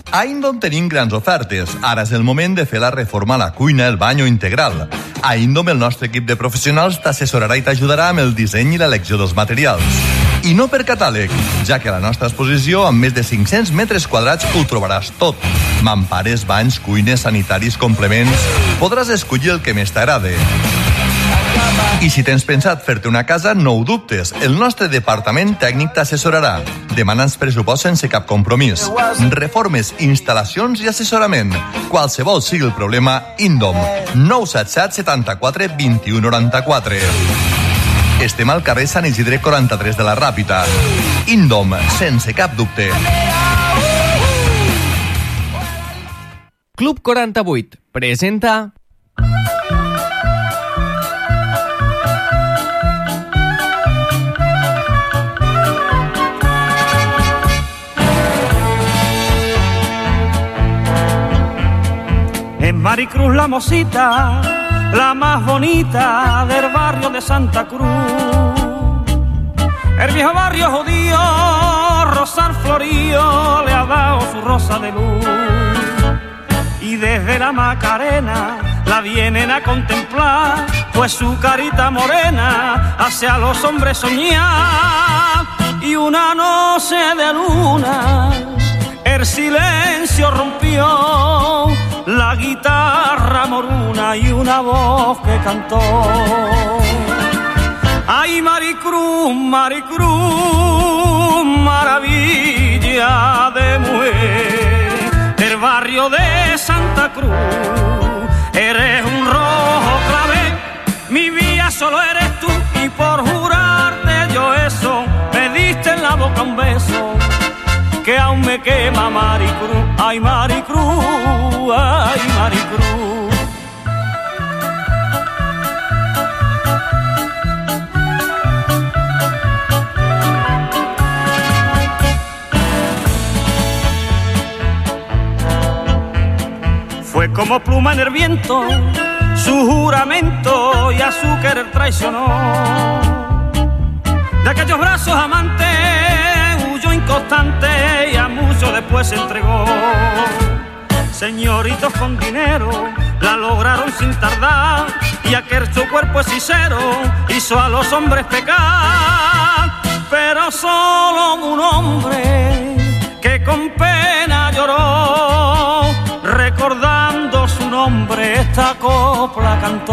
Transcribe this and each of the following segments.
A Indom tenim grans ofertes. Ara és el moment de fer la reforma a la cuina, el bany o integral. A Indom el nostre equip de professionals t'assessorarà i t'ajudarà amb el disseny i l'elecció dels materials. I no per catàleg, ja que a la nostra exposició, amb més de 500 metres quadrats, ho trobaràs tot. Mampares, banys, cuines, sanitaris, complements... Podràs escollir el que més t'agrade. I si tens pensat fer-te una casa, no ho dubtes. El nostre departament tècnic t'assessorarà. Demana'ns pressupost sense cap compromís. Reformes, instal·lacions i assessorament. Qualsevol sigui el problema, Indom. 977 74 21 94. Estem al carrer Sant Isidre 43 de la Ràpita. Indom, sense cap dubte. Club 48 presenta... Es Maricruz la mocita, la más bonita del barrio de Santa Cruz. El viejo barrio judío, Rosal Florío, le ha dado su rosa de luz. Y desde la Macarena la vienen a contemplar, pues su carita morena hace a los hombres soñar. Y una noche de luna el silencio rompió, la guitarra moruna y una voz que cantó. Ay, Maricruz, Maricruz, maravilla de mujer del barrio de Santa Cruz. Eres un rojo clavel, mi vida solo eres tú, y por jurarte yo eso, me diste en la boca un beso que aún me quema, Maricruz. Ay, Maricruz, ay, Maricruz. Fue como pluma en el viento su juramento, y a su querer traicionó. De aquellos brazos amantes huyó inconstante y a mucho después se entregó. Señoritos con dinero la lograron sin tardar, y aquel su cuerpo hechicero hizo a los hombres pecar. Pero solo un hombre que con pena lloró, recordando su nombre esta copla cantó.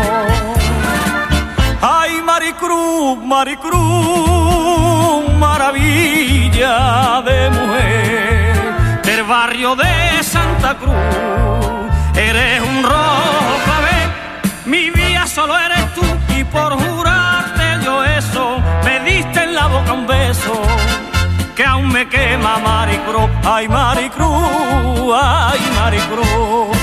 Ay, Maricruz, Maricruz, maravilla de mujer del barrio de Santa Cruz. Eres un rojo clavel, mi vida solo eres tú, y por jurarte yo eso, me diste en la boca un beso que aún me quema, Maricruz. Ay, Maricruz, ay, Maricruz.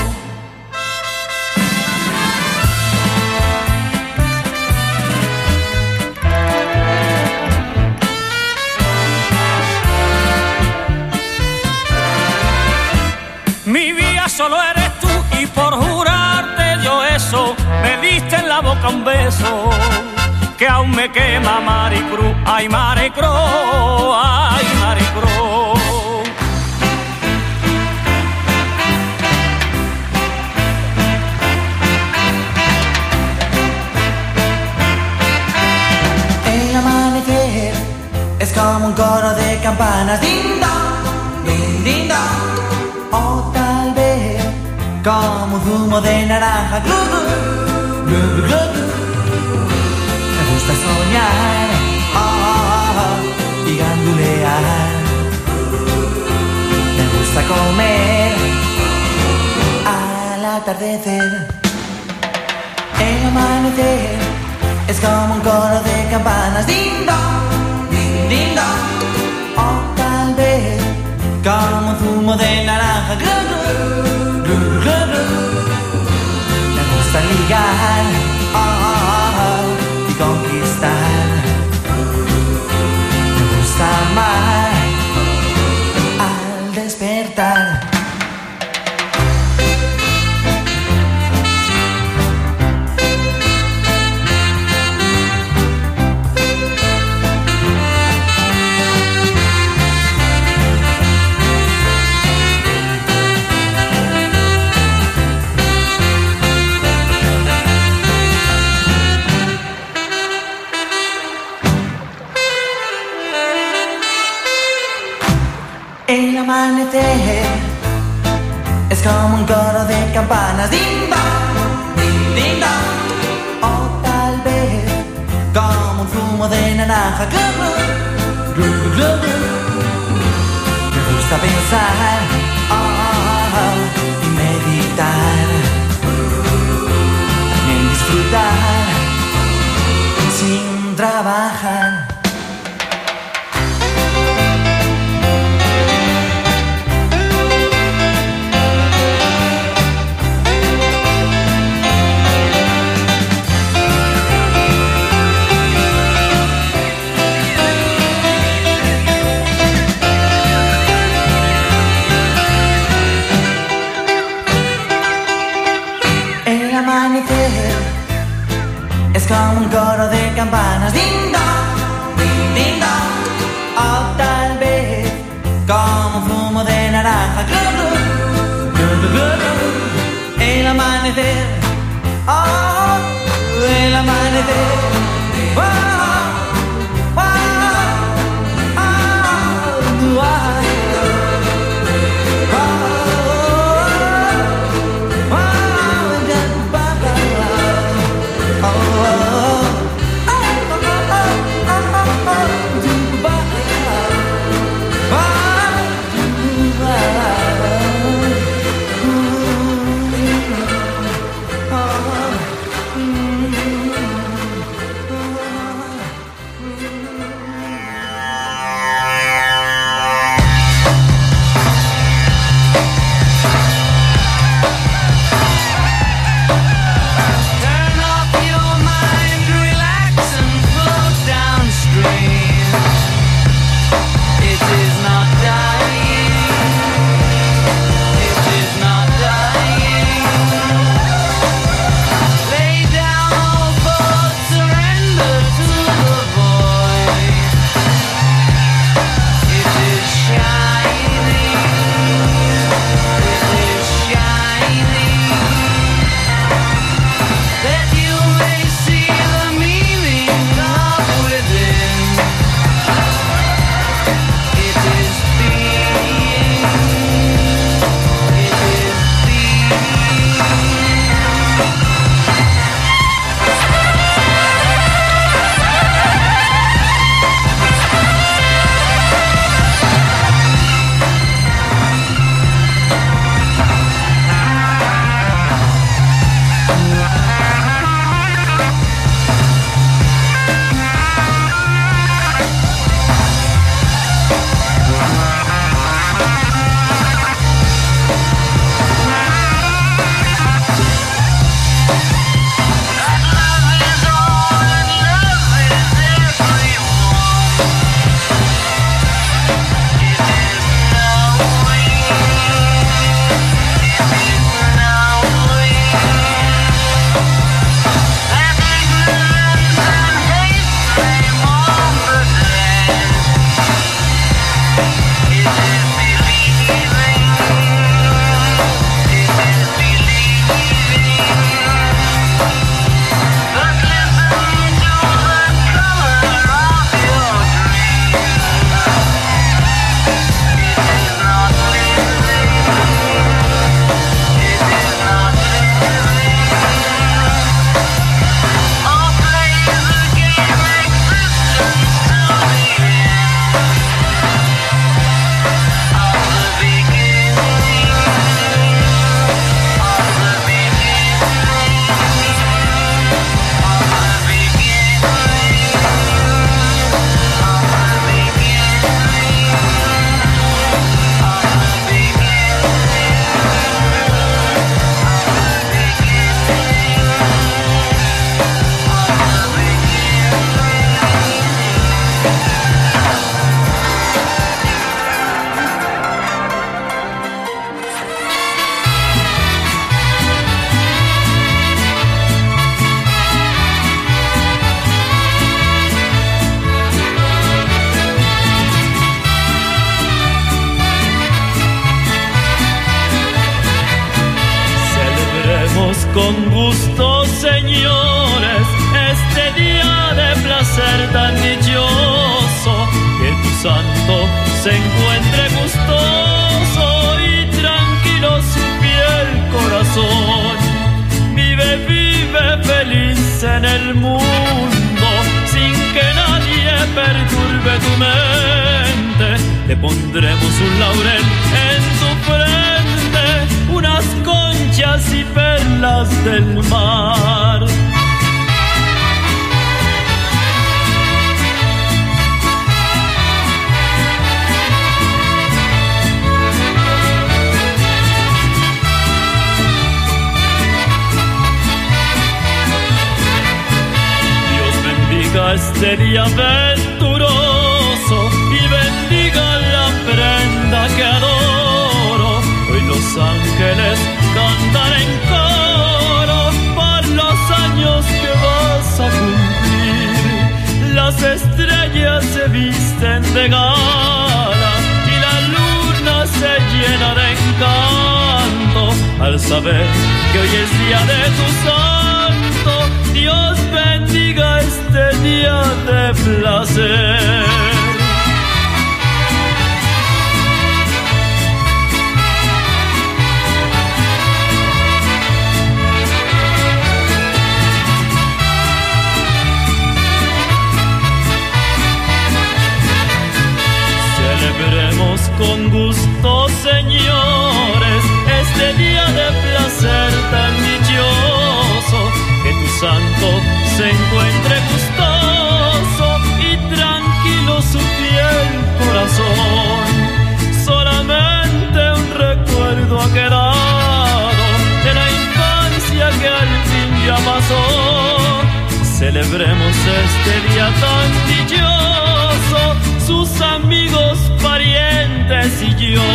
Mi vida solo eres tú, y por jurarte yo eso, me diste en la boca un beso que aún me quema, Maricruz. Ay, Maricruz, ay, Maricruz. El amanecer es como un coro de campanas, din don, din din don. O tal vez como un zumo de naranja, glu glu, glu glu glu. Me gusta soñar, y gandulear. Me gusta comer al atardecer. El amanecer es como un coro de campanas, din don, din din don. O tal vez como un zumo de naranja, glu glu, glu glu glu. Me gusta ligar, y conquistar. Me gusta amar al despertar. El amanecer es como un coro de campanas, ding dong, ding ding dong. O tal vez como un zumo de naranja, glu glu, glu glu glu. Me gusta pensar y meditar, también disfrutar sin trabajar. Es como un coro de campanas, ding dong, ding ding dong. O tal vez como un zumo de naranja, glu glu, glu glu glu. El amanecer, oh, el amanecer, oh, oh, oh, oh, oh. Con gusto, señores, este día de placer tan dichoso, que tu santo se encuentre gustoso vives en el mundo sin que nadie perturbe tu mente. Te pondremos un laurel en tu frente, unas conchas y perlas del mar. Este día venturoso y bendiga la prenda que adoro. Hoy los ángeles cantan en coro por los años que vas a cumplir. Las estrellas se visten de gala y la luna se llena de encanto al saber que hoy es día de tu santo. Dios bendiga este día de placer. Celebremos con gusto, señores, este día de placer tan dichoso. Que tu santo se encuentre gustoso y tranquilo su fiel corazón. Solamente un recuerdo ha quedado de la infancia que al fin ya pasó. Celebremos este día tan dichoso, sus amigos, parientes y yo.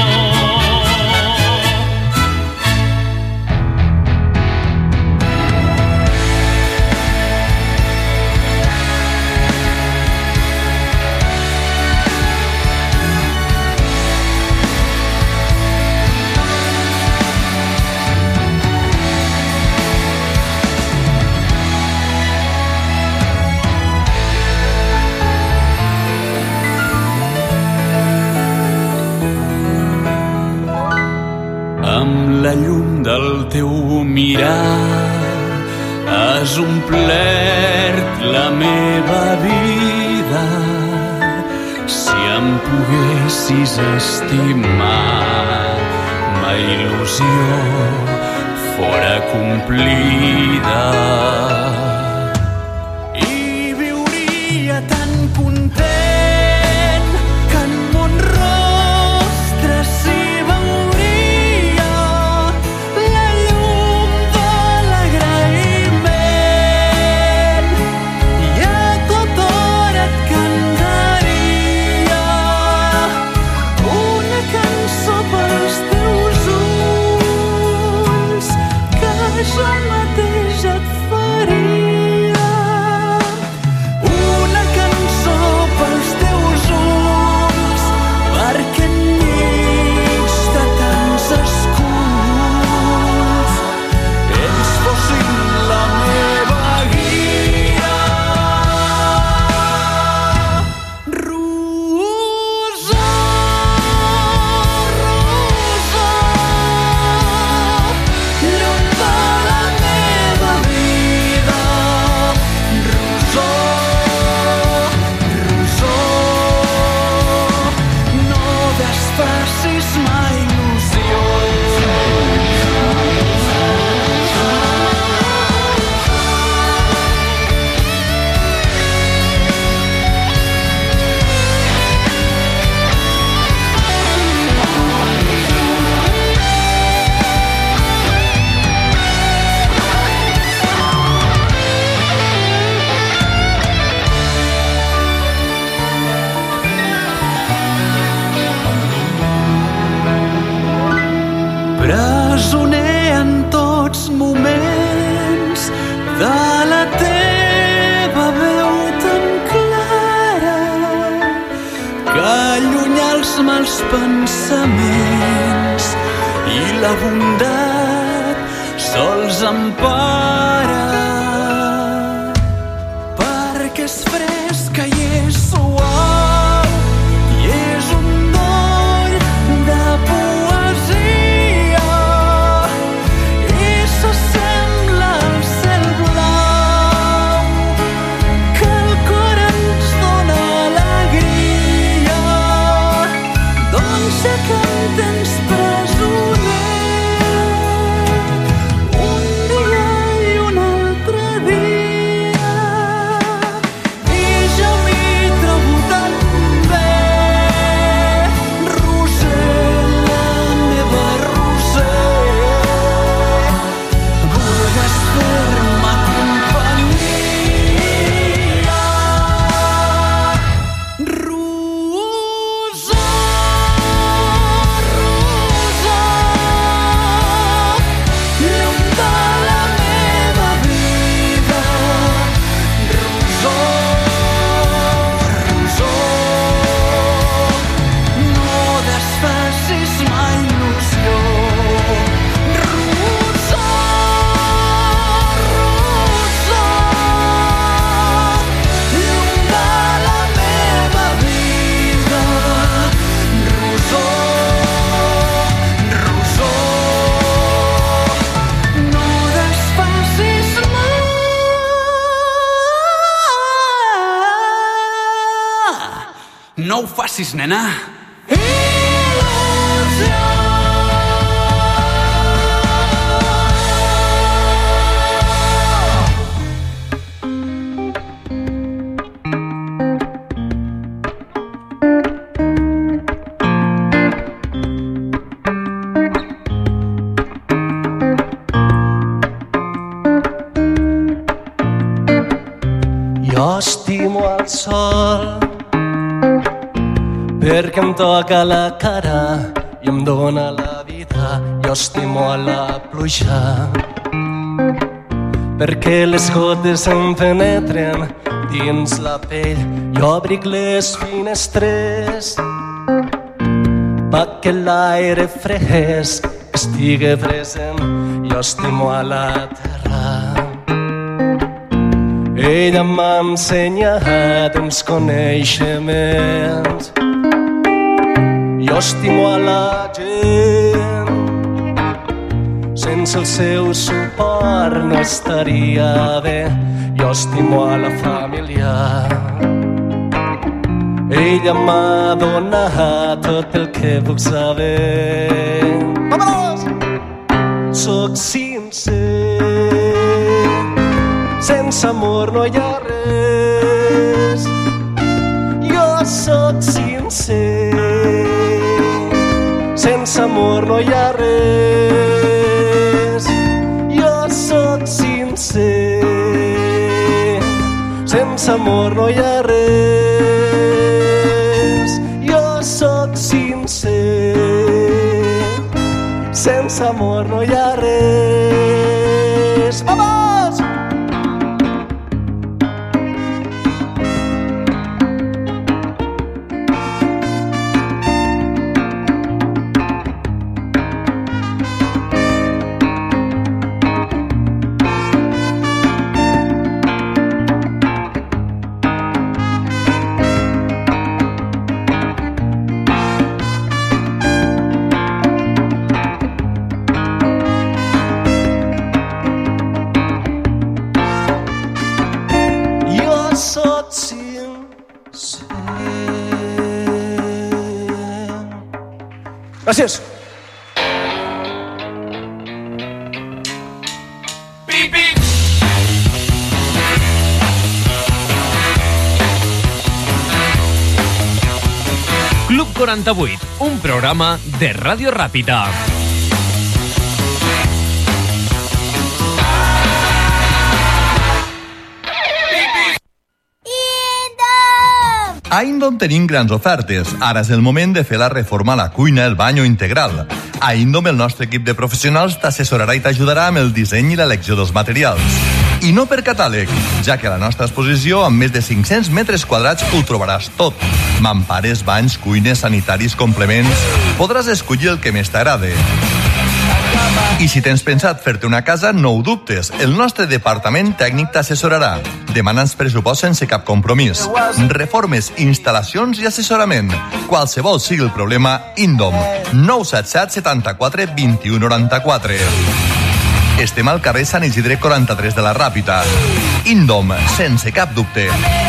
Amb la llum del teu mirar has omplert la meva vida. Si em poguessis estimar, ma il·lusió fora complida. I viuria tan content que en mon rostre s'hi veuria la llum de l'agraïment i a tota hora et cantaria una cançó pels teus ulls que jo mateix et faria. Una cançó pels teus ulls perquè enmig de tants esculls ells fossin la meva guia. Rosa, rosa, llum de la meva vida. Rosó, rosó, no desfacis mai il·lusions. Presoner en tots moments de la teva veu tan clara que allunya els mals pensaments i la bondat sols empara. Perquè és fresca i és suau i és un doll de poesia i s'assembla al cel blau No ho facis, nena. Jo estimo el sol perquè em toca la cara i em dóna la vida. Jo estimo la pluja perquè les gotes em penetren dins la pell. Jo obric les finestres perquè l'aire fresc estigui present. Jo estimo la terra. Ella m'ha ensenyat uns coneixements. Jo estimo a la gent. Sense el seu suport no estaria bé. Jo estimo a la família. Ella m'ha donat tot el que puc saber. Vámonos! Soc sincer. Sense amor no hi ha res. Jo sóc sincer. Sense amor no hi ha res. Jo sóc sincer. Sense amor no hi ha res. Jo sóc sincer. Sense amor no hi ha res. Vamos! Gràcies. Club 48, un programa de Ràdio Ràpita. A Indom tenim grans ofertes. Ara és el moment de fer la reforma a la cuina, el bany o integral. A Indom el nostre equip de professionals t'assessorarà i t'ajudarà amb el disseny i l'elecció dels materials. I no per catàleg, ja que a la nostra exposició, amb més de 500 metres quadrats, ho trobaràs tot. Mampares, banys, cuines, sanitaris, complements... Podràs escollir el que més t'agrade. I si tens pensat fer-te una casa, no ho dubtes. El nostre departament tècnic t'assessorarà. Demana'ns pressupost sense cap compromís. Reformes, instal·lacions i assessorament. Qualsevol sigui el problema, Indom. 977 74 21 94. Estem al carrer Sant Isidre 43 de la Ràpita. Indom, sense cap dubte.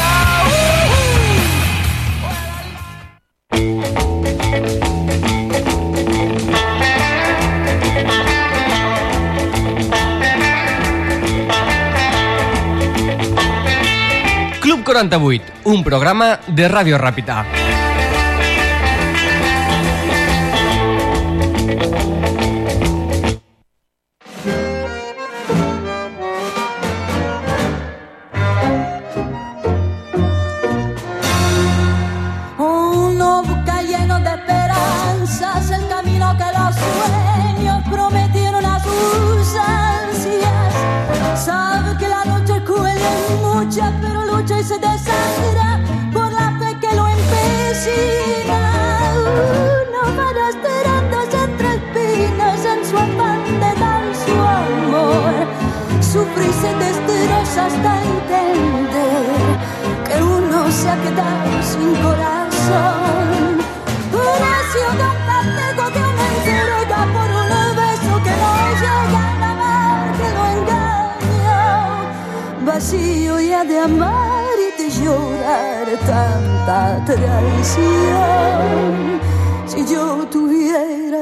Club 48, un programa de Ràdio Ràpita. Un nuevo buca lleno de esperanzas, el camino que los sueños prometieron a sus ansias. Sabe que la noche cruel es mucha, pero lucha y se desangra por la fe que lo empecina. No para esperándose entre espinas en su afán de dar su amor. Sufrir se destroza hasta entender que uno se ha quedado sin corazón. Precio de un castigo que una entrega por un beso que no llega a amar, que lo engaña. Vacío ya de amar y de llorar tanta traición. Si yo tuviera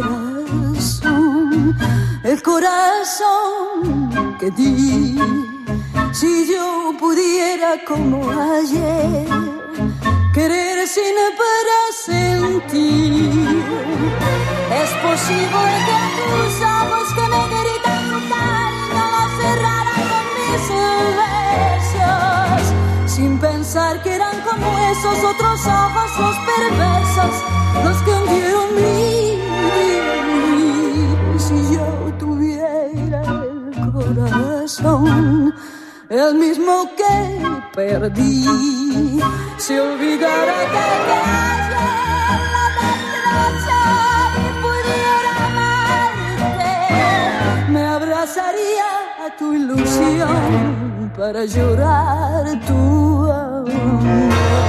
el corazón que di, si yo pudiera como ayer querer sin presentir, es posible que tus ojos que me gritan tu cariño no cerraran con mis besos, sin pensar que eran como esos otros ojos los perversos, los que hundieron mi vivir. Si yo tuviera el corazón, el mismo que perdí, si olvidara que ayer la desgracia y pudiera amarte, me abrazaría a tu ilusión para llorar tu amor.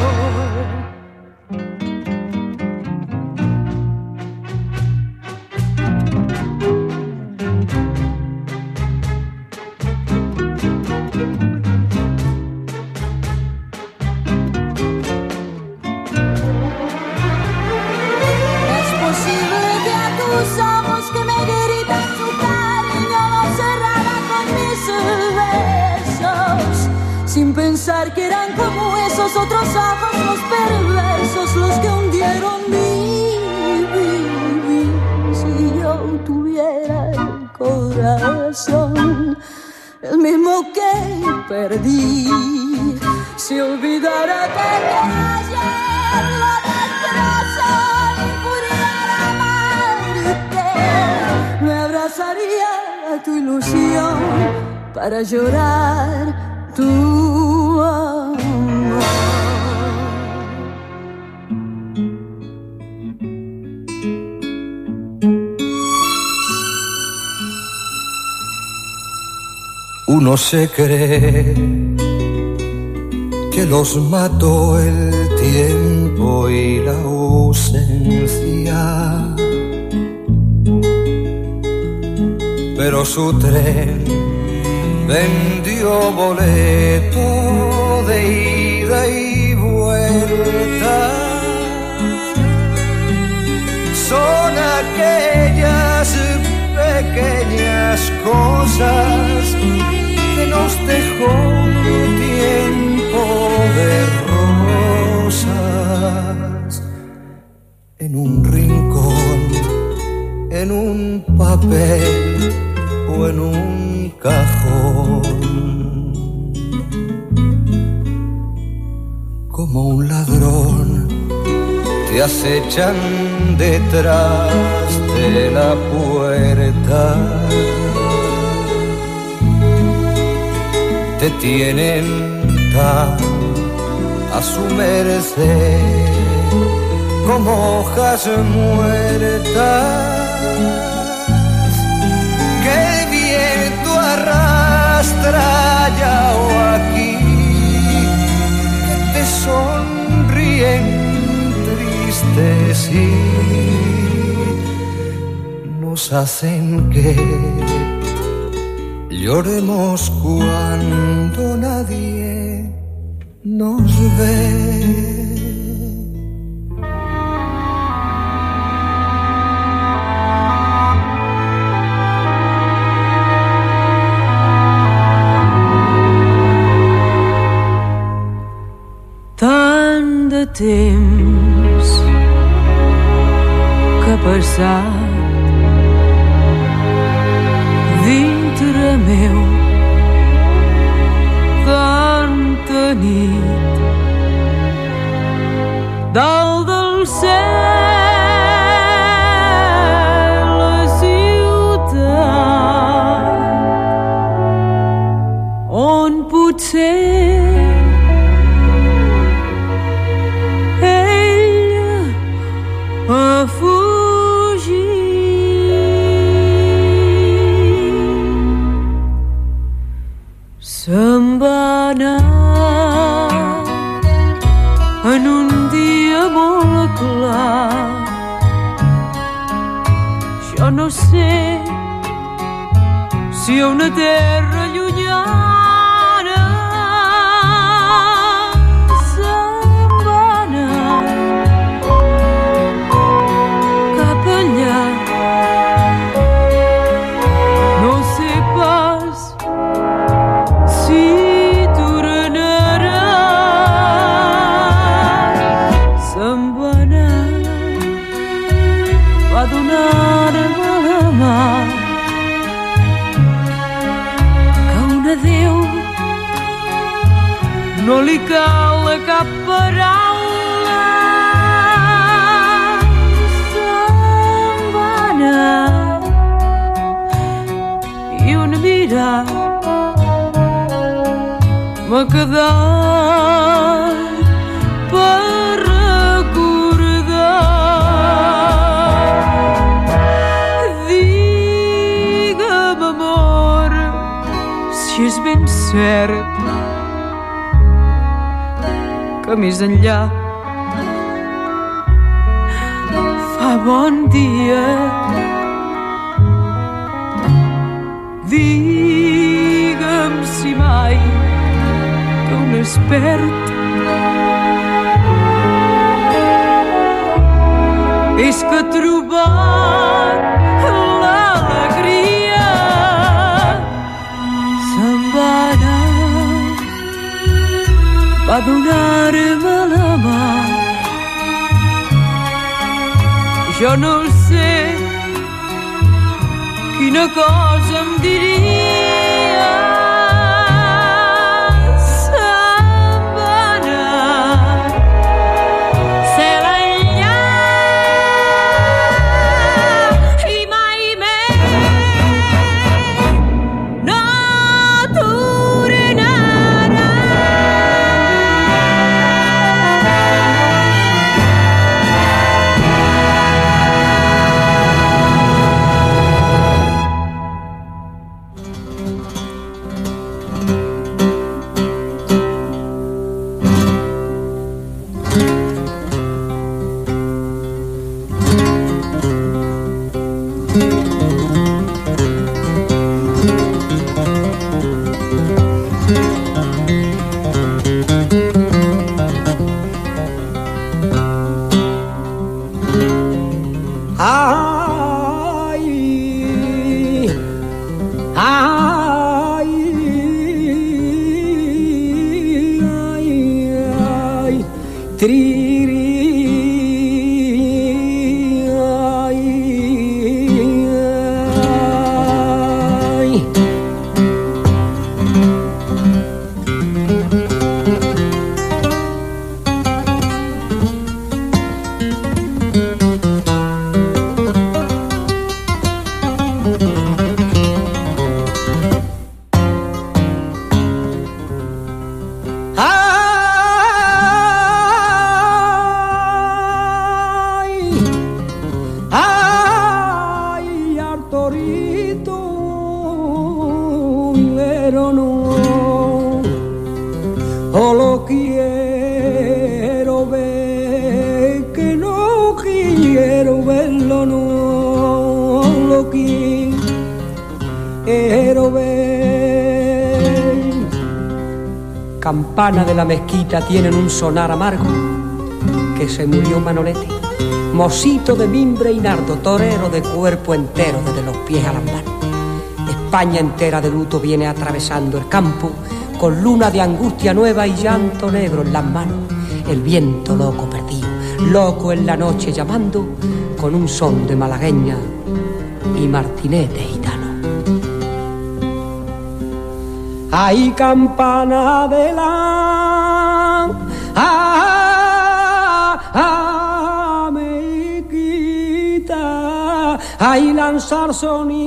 Pensar que eran como esos otros ojos los perversos, los que hundieron mi vivir. Si yo tuviera el corazón, el mismo que perdí, si olvidara que ayer lo destrozó y pudiera amarte, me abrazaría a tu ilusión para llorar tu amor. Uno se cree que los mató el tiempo y la ausencia, pero su tren vendió boleto de ida y vuelta. Son aquellas pequeñas cosas que nos dejó un tiempo de rosas en un rincón, en un papel o en un cajón. Como un ladrón te acechan detrás de la puerta, te tienen tan a su merced como hojas muertas que el viento arrastra allá o aquí, que te sonríen tristes y nos hacen que lloremos cuando nadie nos ve. Tant de temps que ha passat dintre meu, tanta nit dalt del cel la ciutat on potser a fugir. Se'n va anar en un dia molt clar. Jo no sé si a una terra llunyana se'n quedar per recordar. Digue'm, amor, si és ben cert que més enllà fa bon dia. Digue'm si mai que un expert és que ha trobat l'alegria. Se'n va anar, va donar-me la mà. Jo no el sé quina cosa em diria. Se'n va anar, cel enllà, i mai més no tornarà. Campana de la mezquita tienen un sonar amargo, que se murió Manolete, mocito de mimbre y nardo, torero de cuerpo entero desde los pies a las manos. España entera de luto viene atravesando el campo, con luna de angustia nueva y llanto negro en las manos. El viento loco perdido, loco en la noche llamando, con un son de malagueña y martinete gitano. Ay, campana de la mezquita, ay, lanzar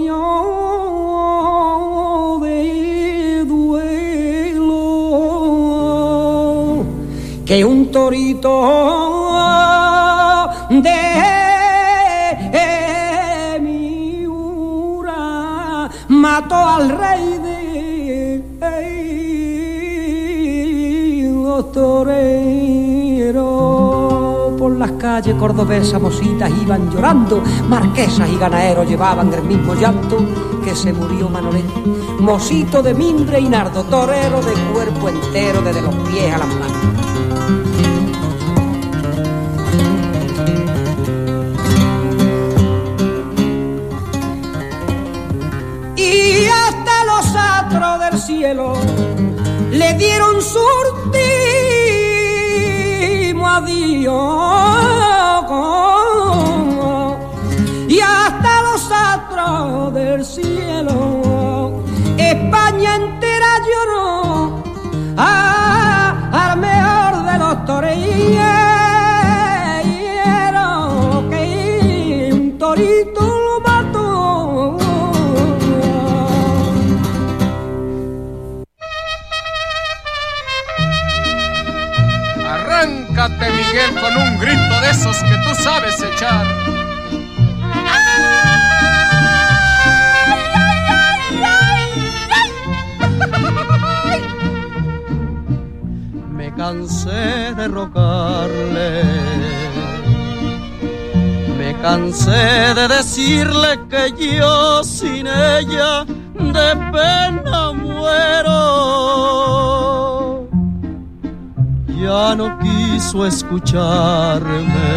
sonido de duelo, que un torito de Miura mató al rey de los toreros. Por las calles cordobesas mocitas iban llorando, marquesas y ganaderos llevaban el mismo llanto, que se murió Manolete, mocito de mimbre y nardo, torero de cuerpo entero desde los pies a las manos. Y hasta los astros del cielo le dieron su último adiós, y hasta los astros del cielo España entera lloró al mejor de los toreros, que un torito lo mató. Vente, Miguel, con un grito de esos que tú sabes echar. Me cansé de rogarle, me cansé de decirle que yo sin ella de pena muero. Ya no quiso escucharme.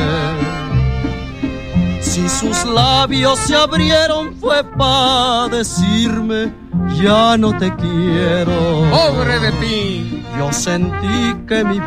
Si sus labios se abrieron fue para decirme ya no te quiero. Pobre de ti. Yo sentí que mi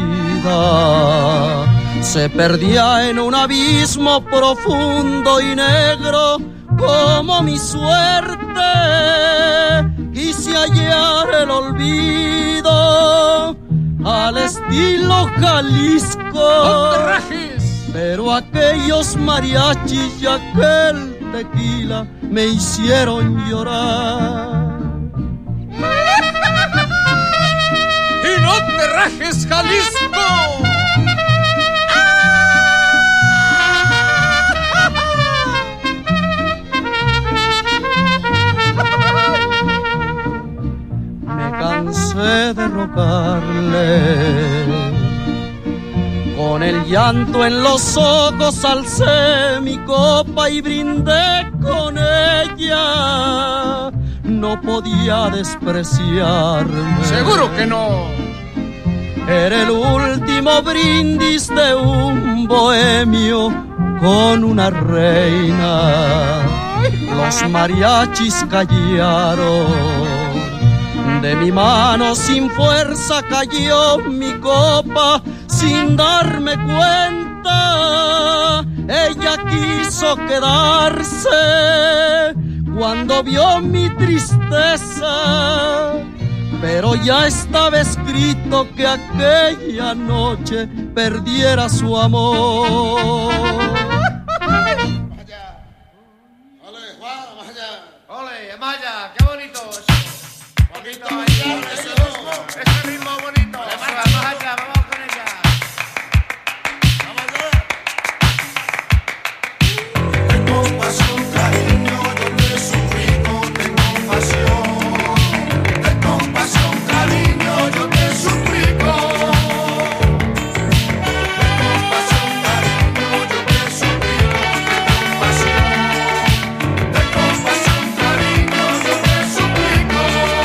vida se perdía en un abismo profundo y negro como mi suerte. Quise hallar el olvido al estilo Jalisco, pero aquellos mariachis y aquel tequila me hicieron llorar. ¡Y no te rajes, Jalisco! Me cansé de rogarle, con el llanto en los ojos alcé mi copa y brindé con ella. No podía despreciarme. Seguro que no. Era el último brindis de un bohemio con una reina. Los mariachis callaron. De mi mano sin fuerza cayó mi copa sin darme cuenta. Ella quiso quedarse cuando vio mi tristeza, pero ya estaba escrito que aquella noche perdiera su amor. ¡Ole, Maya! ¡Qué bonitos! Bonito, ese ritmo bonito. Vamos allá, vamos con ella. Tengo pasión, cariño, yo te suplico, tengo pasión. Tengo pasión, cariño, yo te suplico. Tengo pasión, cariño, yo te suplico, tengo pasión. Tengo pasión, cariño, yo te suplico.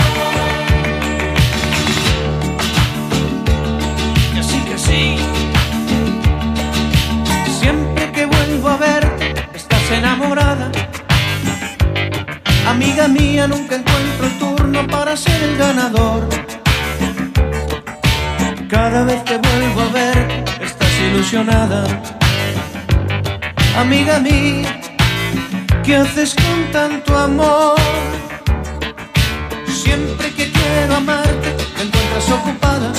Que sí. Siempre que vuelvo a verte, estás enamorada. Amiga mía, nunca encuentro el turno para ser el ganador. Cada vez que vuelvo a verte, estás ilusionada. Amiga mía, ¿qué haces con tanto amor? Siempre que quiero amarte, te encuentras ocupada.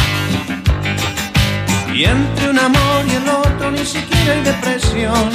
Y entre un amor y el otro ni siquiera hay depresión.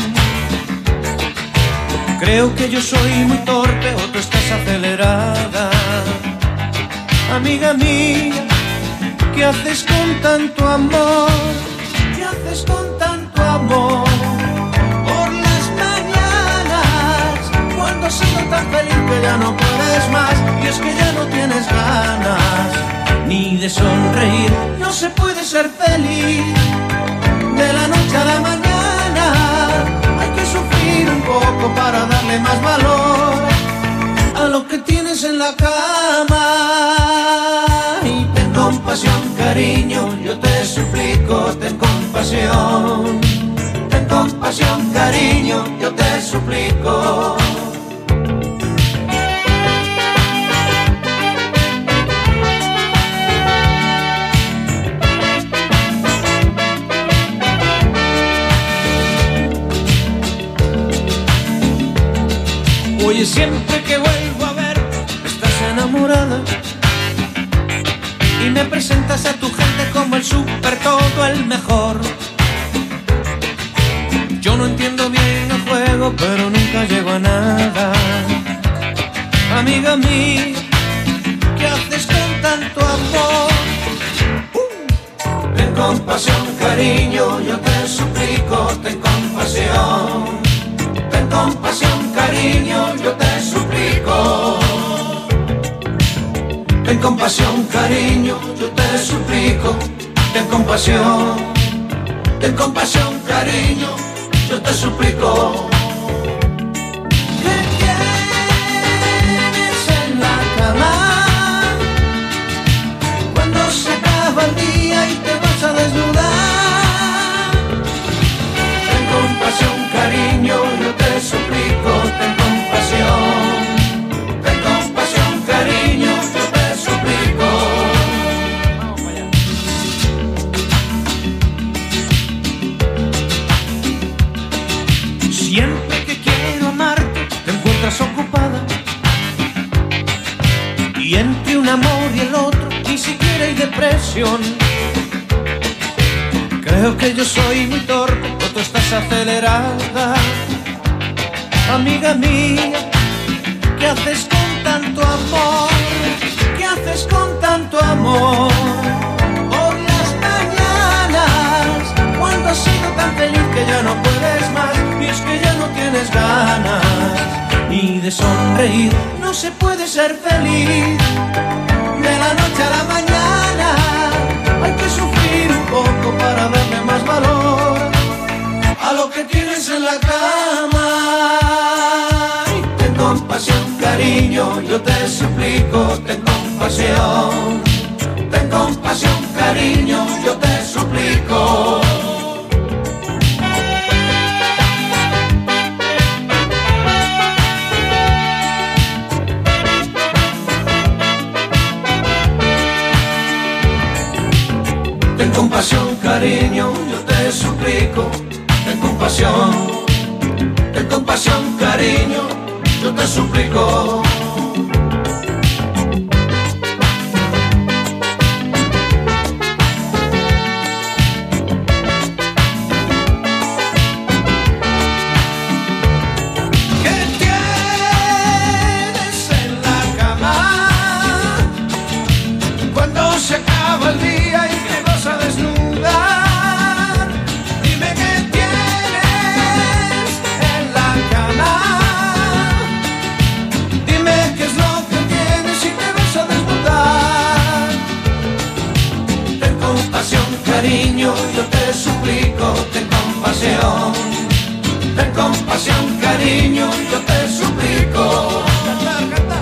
Creo que yo soy muy torpe o tú estás acelerada. Amiga mía, ¿qué haces con tanto amor? ¿Qué haces con tanto amor? Por las mañanas, cuando siento tan feliz que ya no puedes más. Y es que ya no tienes ganas ni de sonreír. No se puede ser feliz de la noche a la mañana. Hay que sufrir un poco para darle más valor a lo que tienes en la cama. Y ten compasión, cariño, yo te suplico, ten compasión. Ten compasión, cariño, yo te suplico. Oye, siempre que vuelvo a verte, estás enamorada. Y me presentas a tu gente como el súper todo, el mejor. Yo no entiendo bien el juego, pero nunca llego a nada. Amiga mía, ¿qué haces con tanto amor? Ten compasión, cariño, yo te suplico, ten compasión. Ten compasión, cariño, yo te suplico. Ten compasión, cariño, yo te suplico. Ten compasión, cariño, yo te suplico. ¿Qué tienes en la cama? Cuando se acaba el día y te vas a desnudar. Ten compasión, cariño, yo te suplico. Ten compasión, cariño, yo te suplico. Siempre que quiero amarte, te encuentras ocupada. Y entre un amor y el otro, ni siquiera hay depresión. Creo que yo soy muy torpe, o tú estás acelerada. Amiga mía, ¿qué haces con tanto amor? ¿Qué haces con tanto amor? Por las mañanas, cuando has sido tan feliz que ya no puedes más, y es que ya no tienes ganas ni de sonreír. No se puede ser feliz de la noche a la mañana. Hay que sufrir un poco para darle más valor a lo que tienes en la cama. Ten compasión, cariño, yo te suplico. Ten compasión, cariño, yo te suplico. Ten compasión, cariño, yo te suplico. Ten compasión, cariño, yo te suplico. ¿Qué tienes en la cama? Cuando se acaba el día y te vas a desnudar, dime qué tienes en la cama. Dime qué es lo que tienes y te vas a desnudar. Ten compasión, cariño, yo te suplico. Ten compasión, cariño, yo te suplico. Cantar, cantar.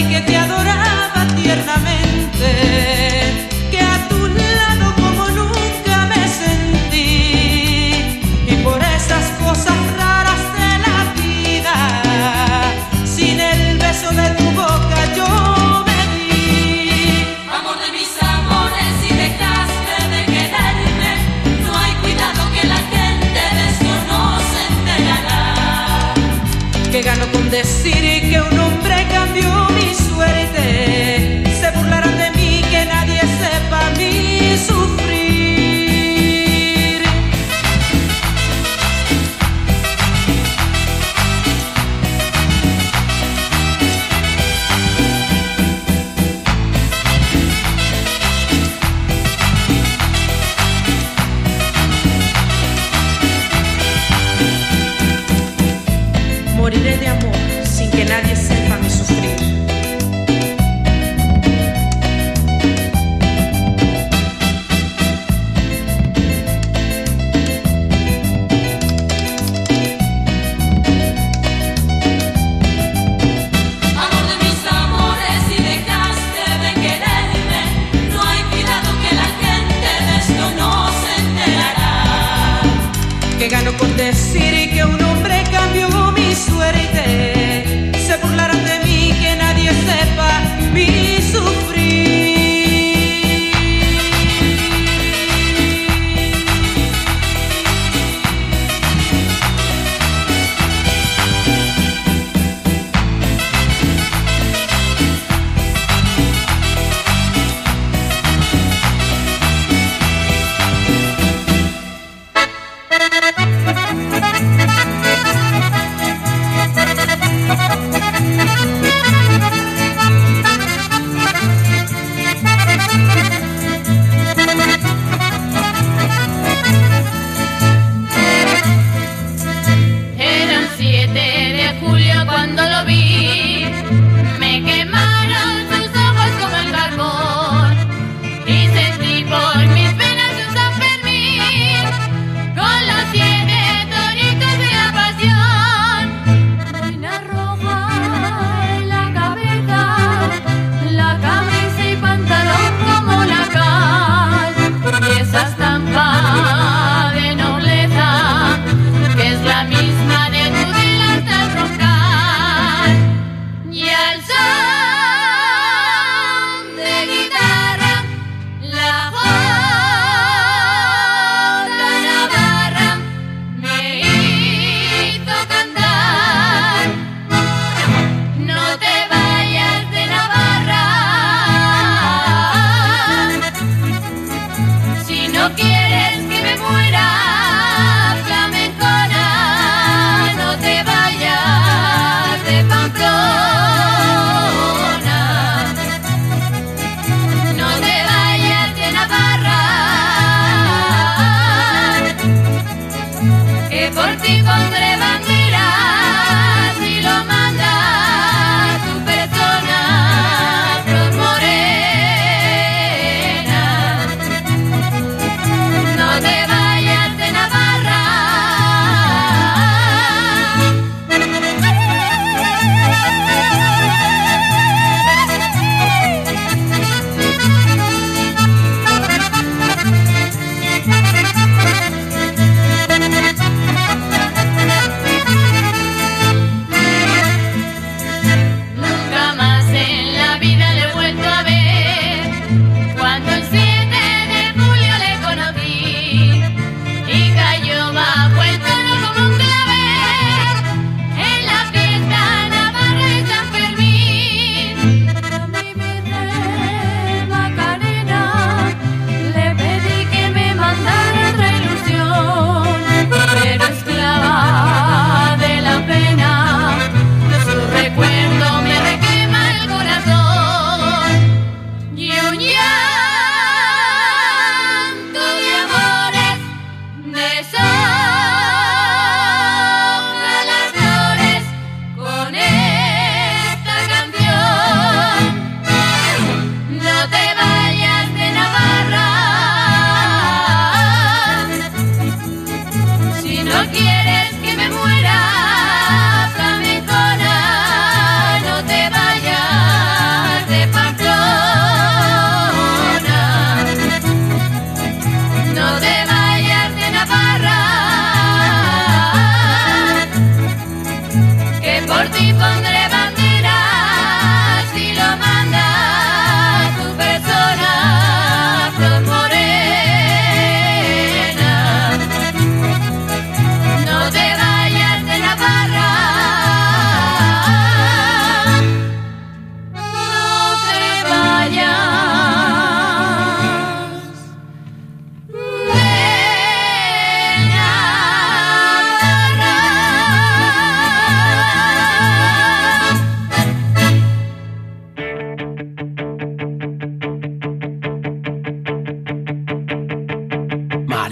que te adoraba tiernamente, que a tu lado como nunca me sentí, y por esas cosas raras de la vida, sin el beso de tu boca yo me di. Amor de mis amores, si dejaste de quererme, no hay cuidado que la gente de esto no se enterará. Que gano con decir que un hombre cambió mi suerte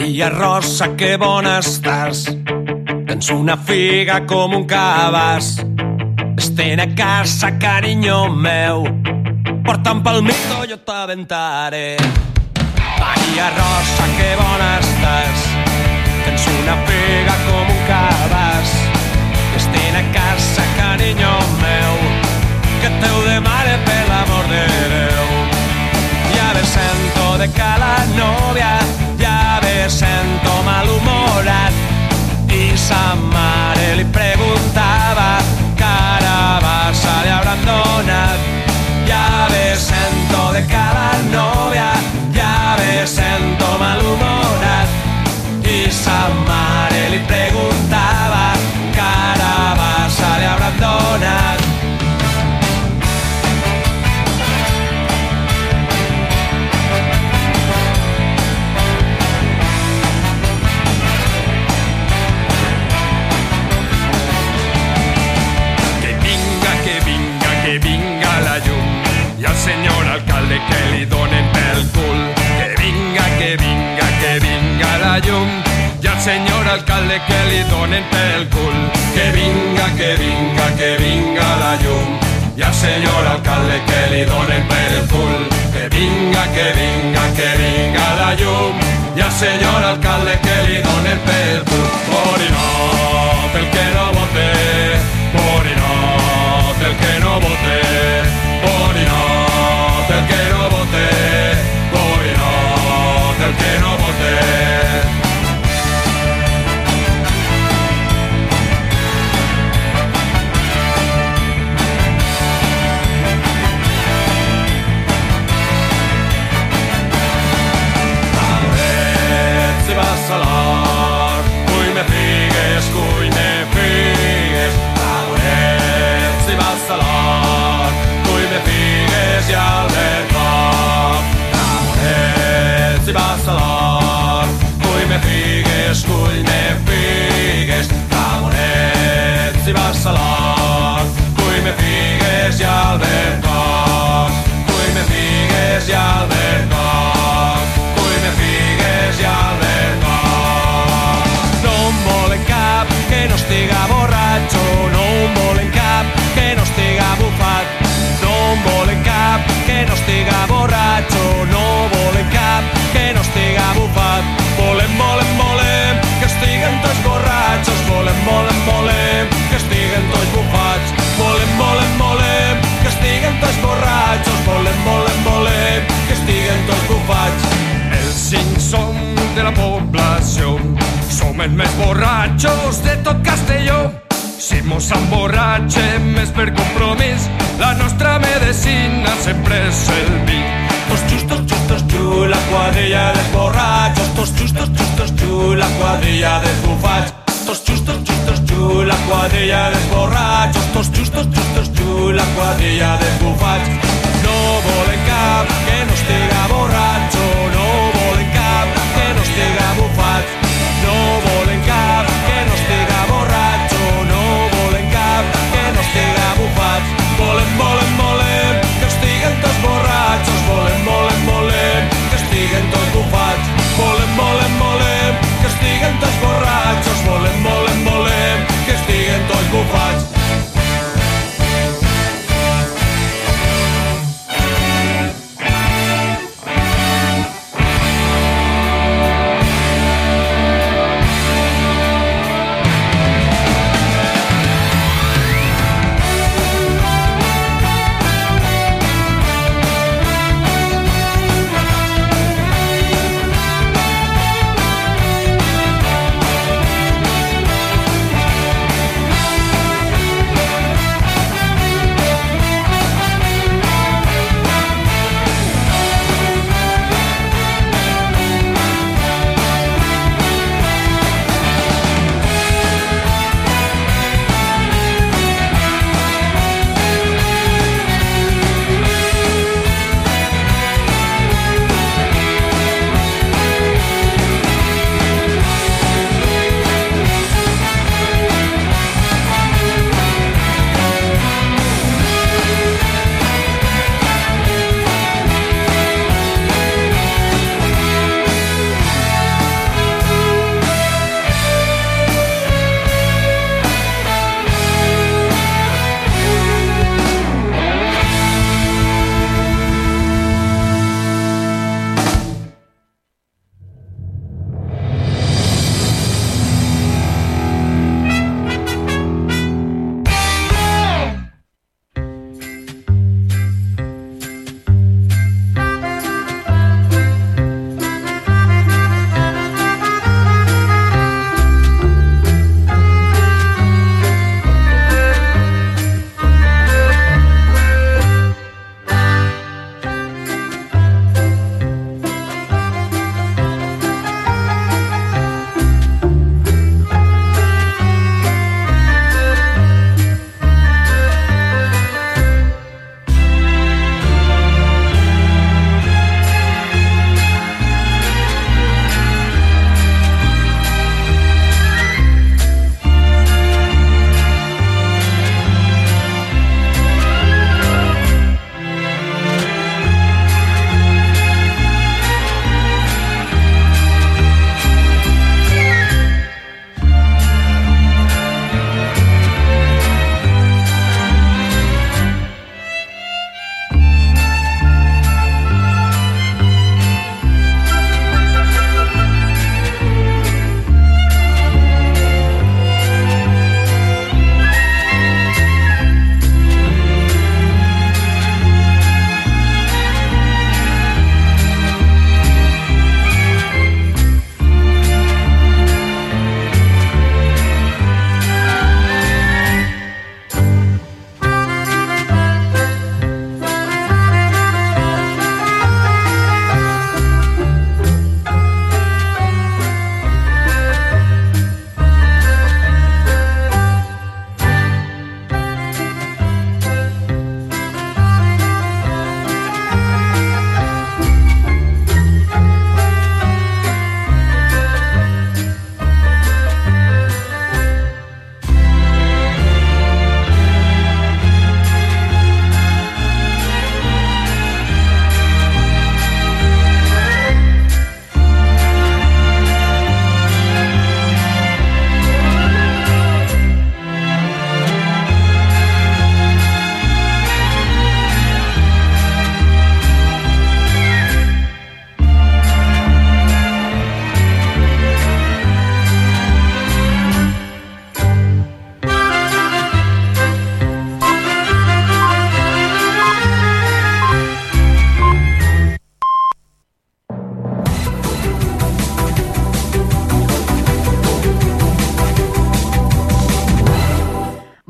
Maria Rosa, que bona estàs. Tens una figa com un cabàs. Estén a casa, carinyo meu. Porta'm pel mito, jo t'aventaré. Maria Rosa, que bona estàs. Tens una figa com un cabàs. Estén a casa, carinyo meu, que teu demane per l'amor de Déu. Ja me sento de cala nòvia, ja me sento malhumorat. I sa mare li preguntava, carabassa li hauran donat. Ja me sento de cala nòvia, ja me sento malhumorat. I sa mare li preguntava, carabassa li hauran donat. Que vinga la llum i al senyor alcalde que li donen pel cul. Que vinga la llum i al senyor alcalde que li donen pel cul. Que vinga la llum i al senyor alcalde que li donen pel cul. Que vinga la llum i al senyor alcalde que li donen pel cul. Borinot, el que no vote, Borinot, el que no vote, Borinot, el que no vote, Borinot, el que no vote. Si vas a l'or, cull me figues, si vas a l'or, cull me figues i albercoc. Ramonet, si vas a l'or, cull me figues, Ramonet, si vas a l'or, cull me figues i albercoc. Cull me figues i albercoc, cull me figues i albercoc. No em volen cap que no estiga borratxo, no em volen cap que no estiga bufat. No en volen cap que no estiga borratxo, no volen cap que no estiga bufat. Volem que estiguen tots borratxos. Volem que estiguen tots bufats. Volem que estiguen tots borratxos. Volem que estiguen tots bufats. Els 5 som de la població, som els més borratxos de tot Castelló. Si mos emborratxem és per compromís, la nostra medecina sempre és el vi. Tots justos, la quadrilla dels borratxos. Tots justos, la quadrilla dels bufats. Tots justos, la quadrilla dels borratxos. Tots justos, la quadrilla dels bufats. No volen cap que no estiga borratxo, no volen cap que no estiga bufat. No volen cap que no estiga borratxo, no volen cap que no estiga bufat. Volem que estiguen tots borratxos. Volem que estiguen tots bufats. Volem que estiguen tots borratxos. Volem que estiguen tots bufats.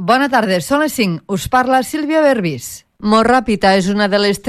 bona tarda, són les 5. Us parla Sílvia Berbis. Molt ràpida és una de les